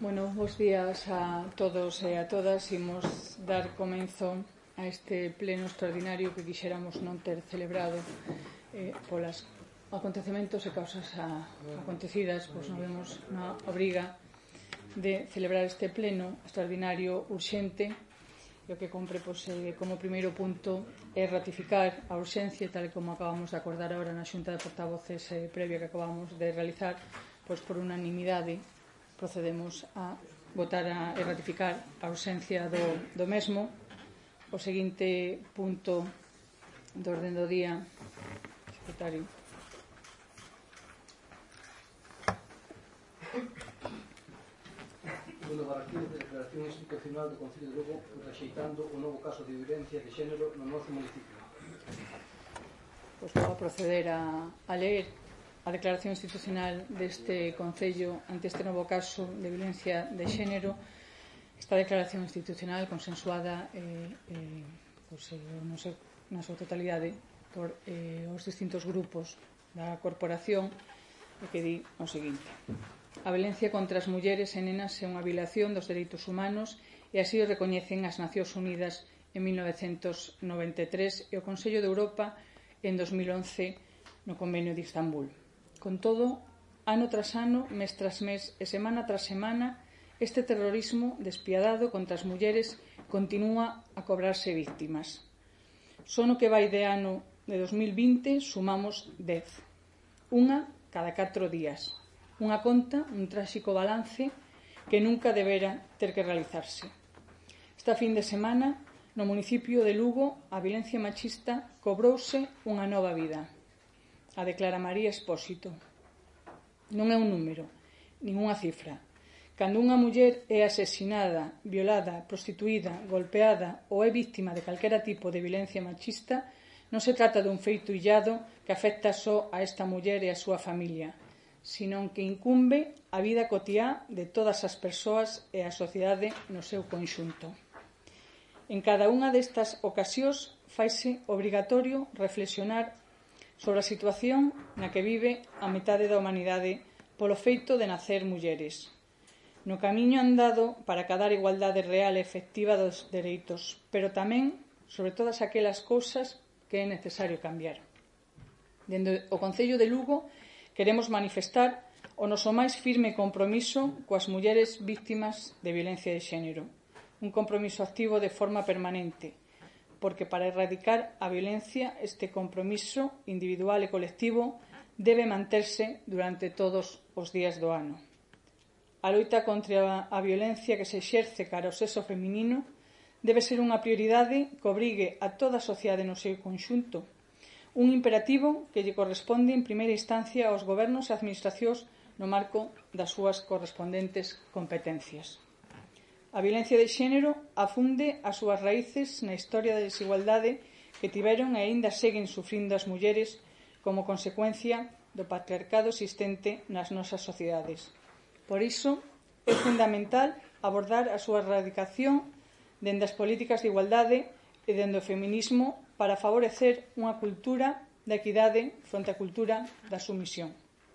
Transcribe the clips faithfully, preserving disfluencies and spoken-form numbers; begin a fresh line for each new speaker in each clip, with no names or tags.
Bueno, bos días a todos e a todas. Imos dar comenzo a este pleno extraordinario que quixéramos non ter celebrado eh, polas acontecementos e causas a, acontecidas, pois non vemos na obriga de celebrar este pleno extraordinario urxente. E o que compre, pois, eh, como primeiro punto é ratificar a urxencia, tal como acabamos de acordar agora na Xunta de Portavoces eh, previa que acabamos de realizar, pois por unanimidade procedemos a votar a, e ratificar a urxencia do, do mesmo. O seguinte punto do orden do día, secretario.
Segundo artigo de declaración institucional do Concello de Lugo rexeitando o novo caso de violencia de xénero no noso municipio.
Pois vou a proceder a, a ler a declaración institucional deste Concello ante este novo caso de violencia de xénero. Esta declaración institucional consensuada eh, eh, pois, eh, non sei, na súa totalidade por eh, os distintos grupos da corporación, e que di o seguinte: a violencia contra as mulleres e nenas é unha violación dos dereitos humanos e así o recoñecen as Nacións Unidas en mil novecentos noventa e tres e o Consello de Europa en dos mil once no Convenio de Istambul. Con todo, ano tras ano, mes tras mes e semana tras semana, este terrorismo despiadado contra as mulleres continúa a cobrarse víctimas. Só no que vai de ano de dos mil vinte sumamos dez. Unha cada catro días. Unha conta, un tráxico balance que nunca debera ter que realizarse. Esta fin de semana, no municipio de Lugo, a violencia machista cobrouse unha nova vida. A de Clara María Expósito. Non é un número, nin unha cifra. Cando unha muller é asesinada, violada, prostituída, golpeada ou é víctima de calquera tipo de violencia machista, non se trata dun feito illado que afecta só a esta muller e a súa familia, senón que incumbe a vida cotiá de todas as persoas e a sociedade no seu conxunto. En cada unha destas ocasións faise obrigatorio reflexionar sobre a situación na que vive a metade da humanidade polo feito de nacer mulleres, no camiño andado para cadar igualdade real e efectiva dos dereitos, pero tamén sobre todas aquelas cousas que é necesario cambiar. Dende o Concello de Lugo queremos manifestar o noso máis firme compromiso coas mulleres víctimas de violencia de xénero, un compromiso activo de forma permanente, porque para erradicar a violencia este compromiso individual e colectivo debe manterse durante todos os días do ano. A loita contra a violencia que se exerce cara ao sexo feminino debe ser unha prioridade que obrigue a toda a sociedade no seu conxunto, un imperativo que lle corresponde en primeira instancia aos gobernos e administracións no marco das súas correspondentes competencias. A violencia de xénero afunde as súas raíces na historia da desigualdade que tiveron e aínda seguen sufrindo as mulleres como consecuencia do patriarcado existente nas nosas sociedades. Por iso, é fundamental abordar a súa erradicación dende as políticas de igualdade e dende o feminismo para favorecer unha cultura da equidade fronte á cultura da sumisión.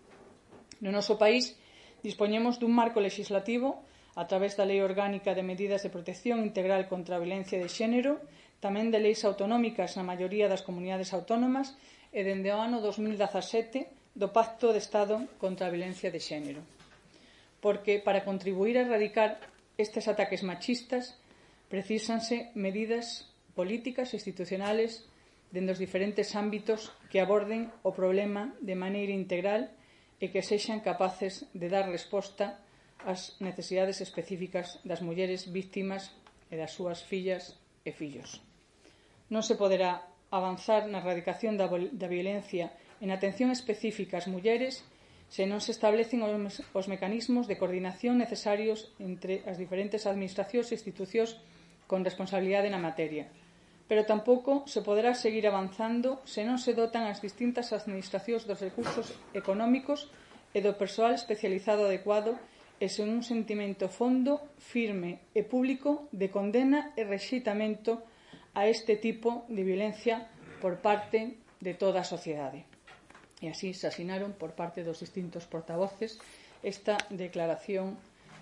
No noso país dispoñemos dun marco legislativo a través da Lei Orgánica de Medidas de Protección Integral contra a Violencia de Xénero, tamén de leis autonómicas na maioría das comunidades autónomas e dende o ano dos mil dezasete do Pacto de Estado contra a Violencia de Xénero. Porque para contribuir a erradicar estes ataques machistas precísanse medidas políticas e institucionales dende os diferentes ámbitos que aborden o problema de maneira integral e que sexan capaces de dar resposta as necesidades específicas das mulleres víctimas e das súas fillas e fillos. Non se poderá avanzar na erradicación da, da violencia e na atención específica ás mulleres se non se establecen os, os mecanismos de coordinación necesarios entre as diferentes administracións e institucións con responsabilidade na materia. Pero tampouco se poderá seguir avanzando se non se dotan as distintas administracións dos recursos económicos e do persoal especializado adecuado e sen un sentimento fondo, firme e público de condena e rexeitamento a este tipo de violencia por parte de toda a sociedade. E así se asinaron por parte dos distintos portavoces esta declaración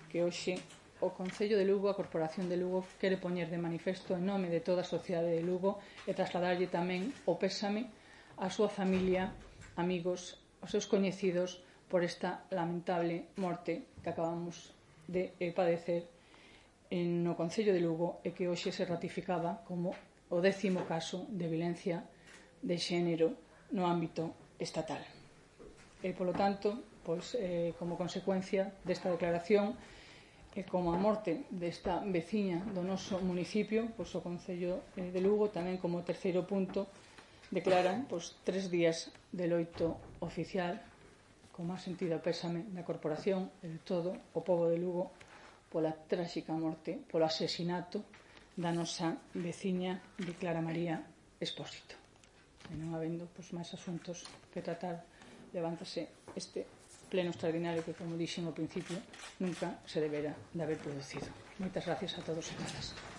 que hoxe o Concello de Lugo, a Corporación de Lugo, quere poñer de manifesto en nome de toda a sociedade de Lugo e trasladarlle tamén o pésame á súa familia, amigos, aos seus coñecidos por esta lamentable morte que acabamos de padecer no Concello de Lugo e que hoxe se ratificaba como o décimo caso de violencia de xénero no ámbito estatal. E, polo tanto, pois, eh, como consecuencia desta declaración e como a morte desta veciña do noso municipio, pois o Concello de Lugo tamén como terceiro punto declaran pois, tres días de loito oficial con máis sentido pésame da corporación e de todo o pobo de Lugo pola tráxica morte, polo asesinato da nosa veciña de Clara María Expósito. E non habendo pois, máis asuntos que tratar, levántase este pleno extraordinario que, como dixen ao principio, nunca se debera de haber producido. Moitas gracias a todos e todas.